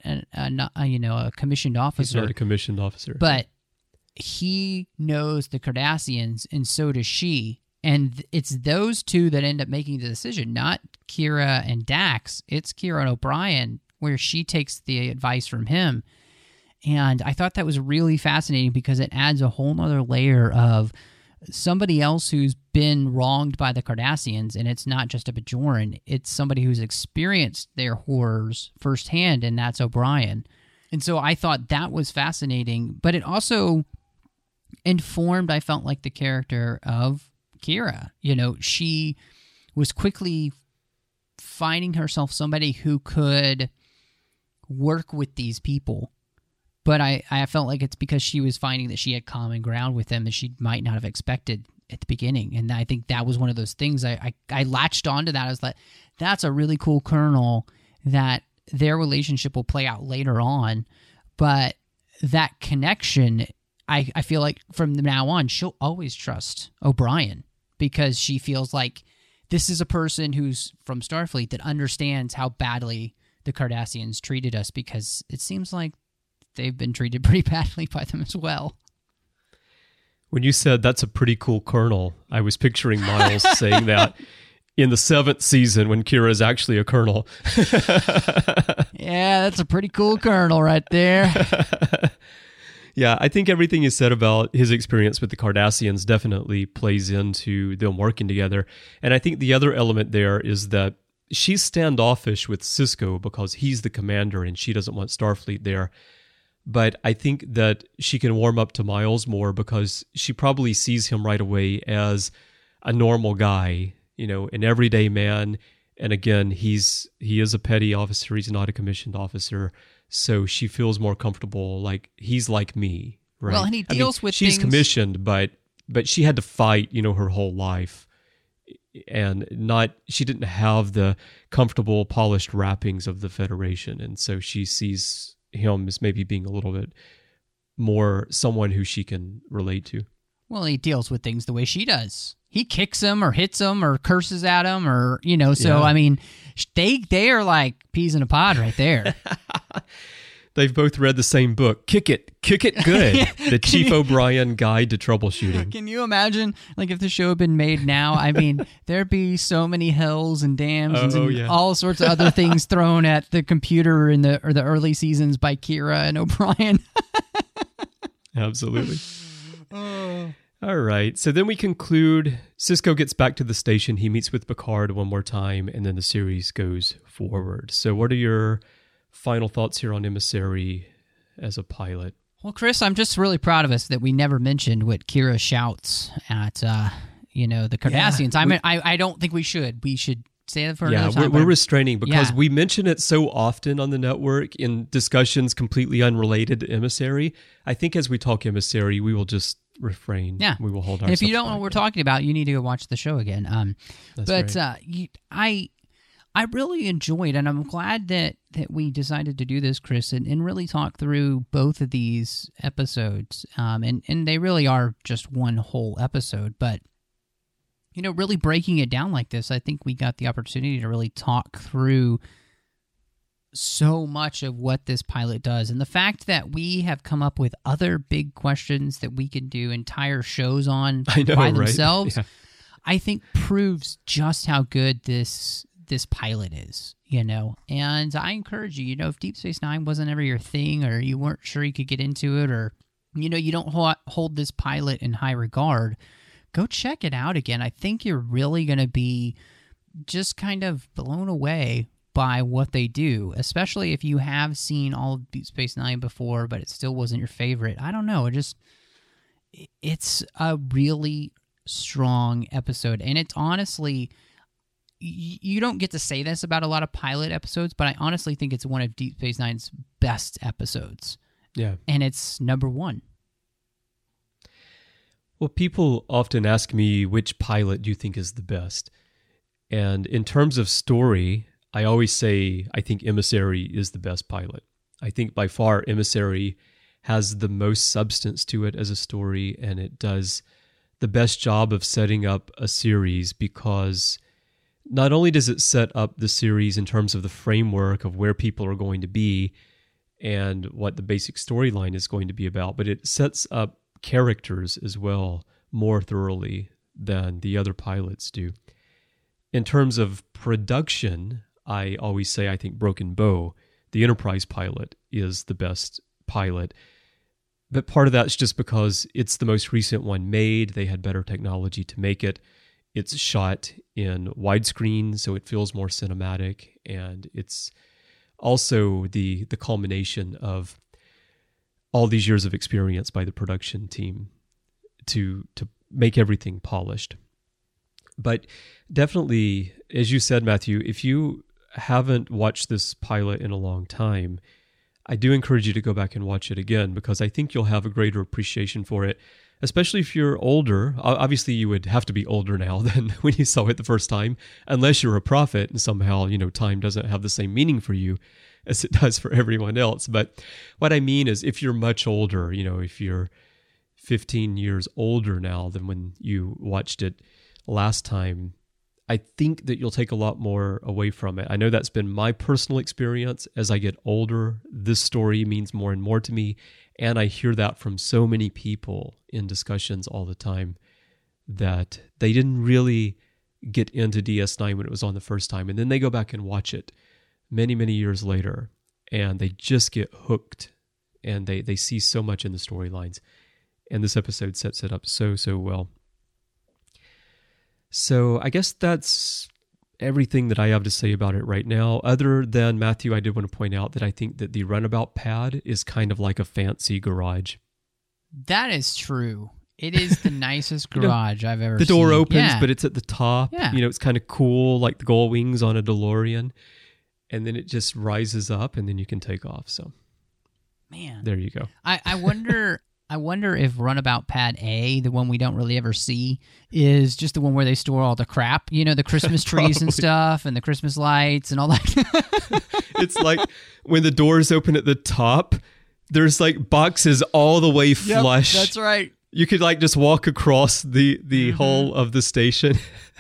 a commissioned officer. He's not a commissioned officer. But he knows the Cardassians, and so does she. And it's those two that end up making the decision, not Kira and Dax. It's Kira and O'Brien, where she takes the advice from him. And I thought that was really fascinating because it adds a whole other layer of somebody else who's been wronged by the Cardassians, and it's not just a Bajoran. It's somebody who's experienced their horrors firsthand, and that's O'Brien. And so I thought that was fascinating, but it also informed, I felt like, the character of Kira. She was quickly finding herself somebody who could work with these people. But I felt like it's because she was finding that she had common ground with them that she might not have expected at the beginning. And I think that was one of those things I latched onto that. I was like, that's a really cool kernel that their relationship will play out later on. But that connection, I feel like from now on, she'll always trust O'Brien because she feels like this is a person who's from Starfleet that understands how badly the Cardassians treated us, because it seems like they've been treated pretty badly by them as well. When you said that's a pretty cool colonel, I was picturing Miles saying that in the 7th season when Kira is actually a colonel. Yeah, that's a pretty cool colonel right there. Yeah, I think everything you said about his experience with the Cardassians definitely plays into them working together. And I think the other element there is that she's standoffish with Sisko because he's the commander and she doesn't want Starfleet there. But I think that she can warm up to Miles more because she probably sees him right away as a normal guy, an everyday man. And again, he is a petty officer. He's not a commissioned officer. So she feels more comfortable, like he's like me, right? Well, and he deals with she's things... commissioned, but she had to fight, her whole life. And she didn't have the comfortable, polished wrappings of the Federation. And so she sees him as maybe being a little bit more someone who she can relate to. Well, he deals with things the way she does. He kicks him or hits him or curses at him or, so, Yeah. I mean, they are like peas in a pod right there. They've both read the same book, Kick It Good, the Chief O'Brien Guide to Troubleshooting. Can you imagine, like, if the show had been made now? I mean, there'd be so many hills and dams and all sorts of other things thrown at the computer in the early seasons by Kira and O'Brien. Absolutely. All right. So then we conclude. Sisko gets back to the station. He meets with Picard one more time, and then the series goes forward. So what are your final thoughts here on Emissary as a pilot? Well, Chris, I'm just really proud of us that we never mentioned what Kira shouts at, the Cardassians. Yeah, I don't think we should. We should say that for another time. We're restraining because Yeah. we mention it so often on the network in discussions completely unrelated to Emissary. I think as we talk Emissary, we will just refrain. Yeah. We will hold And ourselves if you don't know back. what we're talking about, you need to go watch the show again. That's I really enjoyed, and I'm glad that we decided to do this, Chris, and really talk through both of these episodes. And they really are just one whole episode, but really breaking it down like this, I think we got the opportunity to really talk through so much of what this pilot does. And the fact that we have come up with other big questions that we can do entire shows on I know, by right? themselves, Yeah. I think proves just how good this pilot is, And I encourage you, if Deep Space Nine wasn't ever your thing, or you weren't sure you could get into it, or, you don't hold this pilot in high regard, go check it out again. I think you're really going to be just kind of blown away by what they do, especially if you have seen all of Deep Space Nine before, but it still wasn't your favorite. I don't know. It's a really strong episode, and it's honestly, you don't get to say this about a lot of pilot episodes, but I honestly think it's one of Deep Space Nine's best episodes. Yeah. And it's number one. Well, people often ask me, which pilot do you think is the best? And in terms of story, I always say I think Emissary is the best pilot. I think by far Emissary has the most substance to it as a story, and it does the best job of setting up a series, because not only does it set up the series in terms of the framework of where people are going to be and what the basic storyline is going to be about, but it sets up characters as well more thoroughly than the other pilots do. In terms of production, I always say I think Broken Bow, the Enterprise pilot, is the best pilot. But part of that's just because it's the most recent one made. They had better technology to make it. It's shot in widescreen, so it feels more cinematic, and it's also the culmination of all these years of experience by the production team to make everything polished. But definitely, as you said, Matthew, if you haven't watched this pilot in a long time, I do encourage you to go back and watch it again, because I think you'll have a greater appreciation for it, especially if you're older. Obviously, you would have to be older now than when you saw it the first time, unless you're a prophet and somehow, time doesn't have the same meaning for you as it does for everyone else. But what I mean is, if you're much older, if you're 15 years older now than when you watched it last time, I think that you'll take a lot more away from it. I know that's been my personal experience. As I get older, this story means more and more to me, and I hear that from so many people in discussions all the time, that they didn't really get into DS9 when it was on the first time, and then they go back and watch it many, many years later, and they just get hooked, and they see so much in the storylines. And this episode sets it up so well. So I guess that's everything that I have to say about it right now. Other than, Matthew, I did want to point out that I think that the runabout pad is kind of like a fancy garage. That is true. It is the nicest garage I've ever The seen. door opens, Yeah. but it's at the top. Yeah. It's kind of cool, like the gull wings on a DeLorean. And then it just rises up, and then you can take off. So, Man, there you go. I wonder if Runabout Pad A, the one we don't really ever see, is just the one where they store all the crap. The Christmas trees and stuff, and the Christmas lights and all that. It's like when the doors open at the top, there's like boxes all the way flush. That's right. You could like just walk across the whole of the station.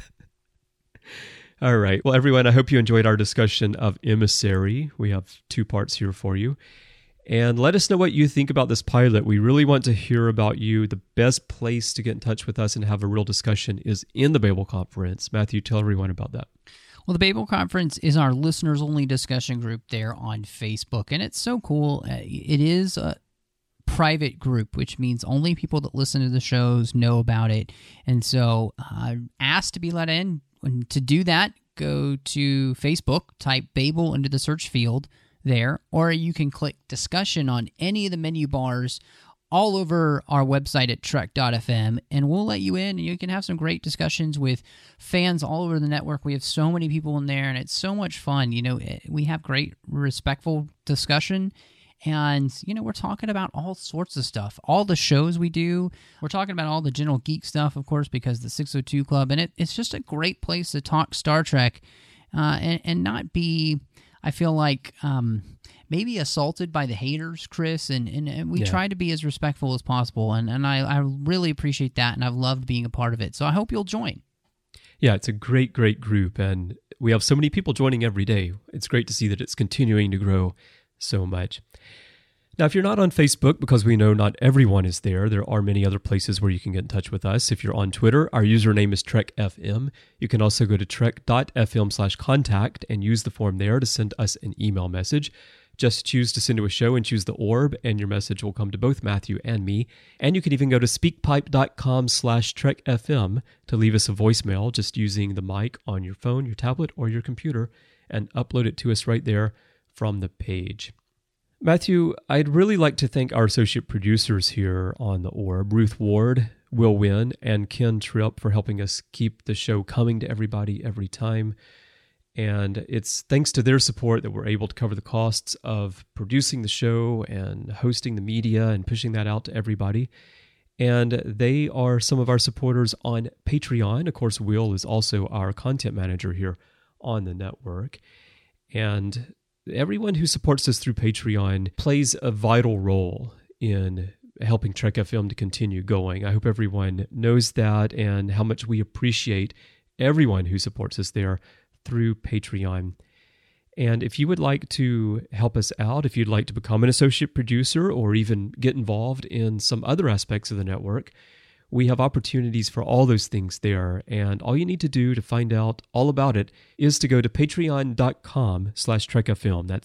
All right. Well, everyone, I hope you enjoyed our discussion of Emissary. We have 2 parts here for you. And let us know what you think about this pilot. We really want to hear about you. The best place to get in touch with us and have a real discussion is in the Babel Conference. Matthew, tell everyone about that. Well, the Babel Conference is our listeners-only discussion group there on Facebook, and it's so cool. It is a private group, which means only people that listen to the shows know about it. And so ask to be let in. And to do that, go to Facebook, type Babel into the search field there, or you can click discussion on any of the menu bars all over our website at trek.fm, and we'll let you in, and you can have some great discussions with fans all over the network. We have so many people in there, and it's so much fun. We have great, respectful discussion, and, we're talking about all sorts of stuff. All the shows we do, we're talking about all the General Geek stuff, of course, because the 602 Club, and it's just a great place to talk Star Trek and not be, I feel like, maybe assaulted by the haters, Chris, and we try to be as respectful as possible, and I really appreciate that, and I've loved being a part of it, so I hope you'll join. Yeah, it's a great, great group, and we have so many people joining every day. It's great to see that it's continuing to grow so much. Now, if you're not on Facebook, because we know not everyone is there, there are many other places where you can get in touch with us. If you're on Twitter, our username is TrekFM. You can also go to trek.fm/contact and use the form there to send us an email message. Just choose to send to a show and choose the orb, and your message will come to both Matthew and me. And you can even go to speakpipe.com/TrekFM to leave us a voicemail just using the mic on your phone, your tablet, or your computer, and upload it to us right there from the page. Matthew, I'd really like to thank our associate producers here on the Orb, Ruth Ward, Will Wynn, and Ken Tripp for helping us keep the show coming to everybody every time. And it's thanks to their support that we're able to cover the costs of producing the show and hosting the media and pushing that out to everybody. And they are some of our supporters on Patreon. Of course, Will is also our content manager here on the network. And everyone who supports us through Patreon plays a vital role in helping Trek FM to continue going. I hope everyone knows that and how much we appreciate everyone who supports us there through Patreon. And if you would like to help us out, if you'd like to become an associate producer or even get involved in some other aspects of the network, we have opportunities for all those things there. And all you need to do to find out all about it is to go to patreon.com/trekfm. That's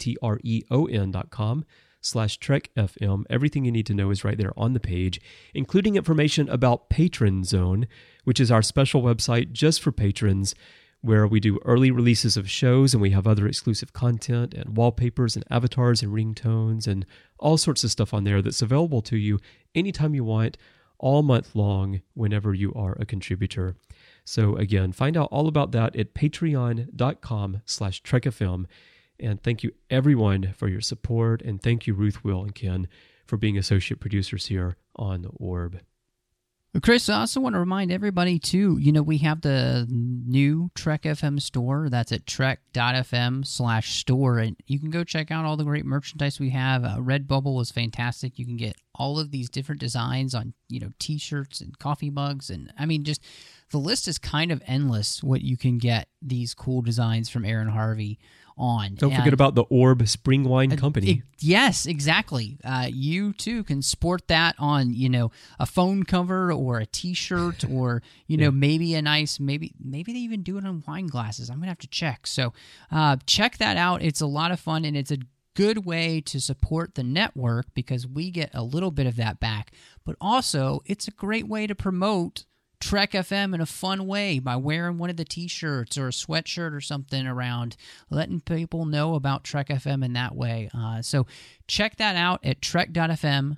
patreon.com/trekfm. Everything you need to know is right there on the page, including information about Patron Zone, which is our special website just for patrons, where we do early releases of shows and we have other exclusive content and wallpapers and avatars and ringtones and all sorts of stuff on there that's available to you anytime you want, all month long, whenever you are a contributor. So again, find out all about that at patreon.com/trekfm. And thank you everyone for your support. And thank you, Ruth, Will, and Ken, for being associate producers here on the Orb. Chris, I also want to remind everybody, too, we have the new Trek FM store. That's at trek.fm/store. And you can go check out all the great merchandise we have. Redbubble is fantastic. You can get all of these different designs on, T-shirts and coffee mugs. And, just the list is kind of endless what you can get these cool designs from Aaron Harvey on. Don't forget about the Orb Spring Wine Company. Yes, exactly. You too can sport that on, a phone cover or a T-shirt or, maybe a nice, maybe they even do it on wine glasses. I'm gonna have to check. So check that out. It's a lot of fun, and it's a good way to support the network because we get a little bit of that back. But also, it's a great way to promote Trek FM in a fun way by wearing one of the T-shirts or a sweatshirt or something around, letting people know about Trek FM in that way. So check that out at trek.fm/store.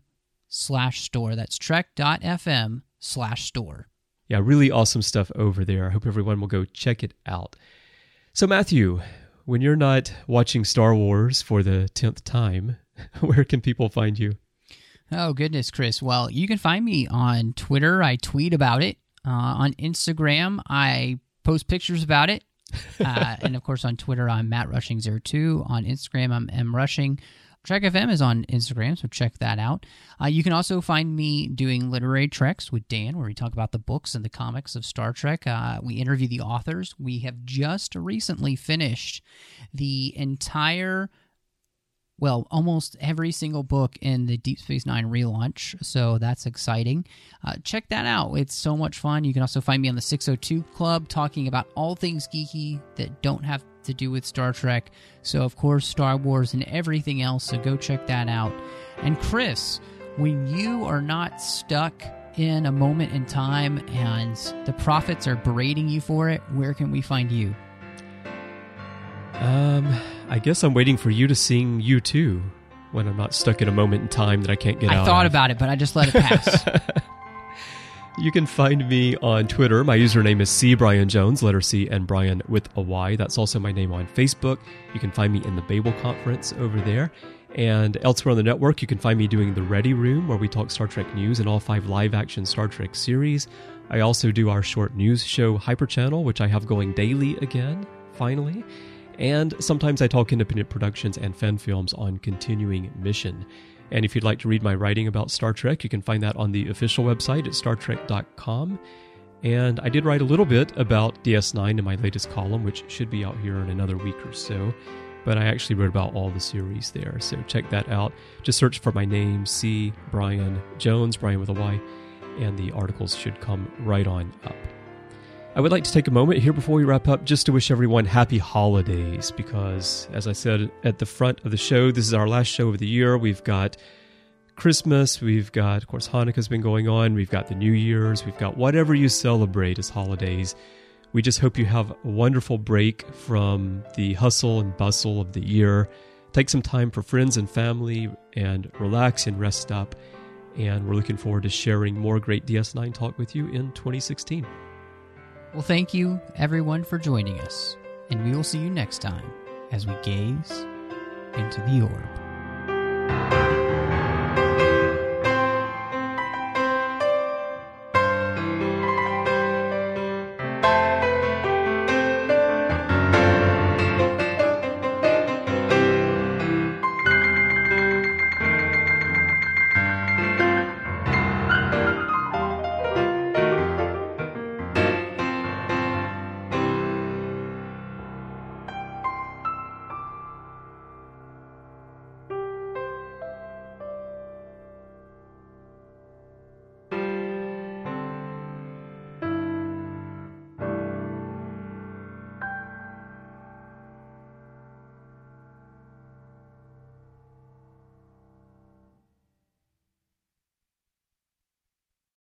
trek.fm/store. That's trek.fm/store. Yeah, really awesome stuff over there. I hope everyone will go check it out. So, Matthew, when you're not watching Star Wars for the 10th time, where can people find you? Oh, goodness, Chris. Well, you can find me on Twitter. I tweet about it. On Instagram, I post pictures about it. And, of course, on Twitter, I'm MattRushing02. On Instagram, I'm MRushing. Trek FM is on Instagram, so check that out. You can also find me doing Literary Treks with Dan, where we talk about the books and the comics of Star Trek. We interview the authors. We have just recently finished the entire, well, almost every single book in the Deep Space Nine relaunch, so that's exciting. Check that out. It's so much fun. You can also find me on the 602 Club talking about all things geeky that don't have to do with Star Trek. So, of course, Star Wars and everything else, so go check that out. And Chris, when you are not stuck in a moment in time and the prophets are berating you for it, where can we find you? I guess I'm waiting for you to sing U2 when I'm not stuck in a moment in time that I can't get out of. I thought about it, but I just let it pass. You can find me on Twitter. My username is CBrianJones, letter C and Brian with a Y. That's also my name on Facebook. You can find me in the Babel Conference over there. And elsewhere on the network, you can find me doing The Ready Room, where we talk Star Trek news and all 5 live-action Star Trek series. I also do our short news show, Hyper Channel, which I have going daily again, finally. And sometimes I talk independent productions and fan films on Continuing Mission. And if you'd like to read my writing about Star Trek, you can find that on the official website at StarTrek.com. And I did write a little bit about DS9 in my latest column, which should be out here in another week or so. But I actually wrote about all the series there, so check that out. Just search for my name, C. Brian Jones, Brian with a Y, and the articles should come right on up. I would like to take a moment here before we wrap up just to wish everyone happy holidays because, as I said at the front of the show, this is our last show of the year. We've got Christmas, we've got, of course, Hanukkah's been going on, we've got the New Year's, we've got whatever you celebrate as holidays. We just hope you have a wonderful break from the hustle and bustle of the year. Take some time for friends and family and relax and rest up. And we're looking forward to sharing more great DS9 talk with you in 2016. Well, thank you, everyone, for joining us, and we will see you next time as we gaze into the orb.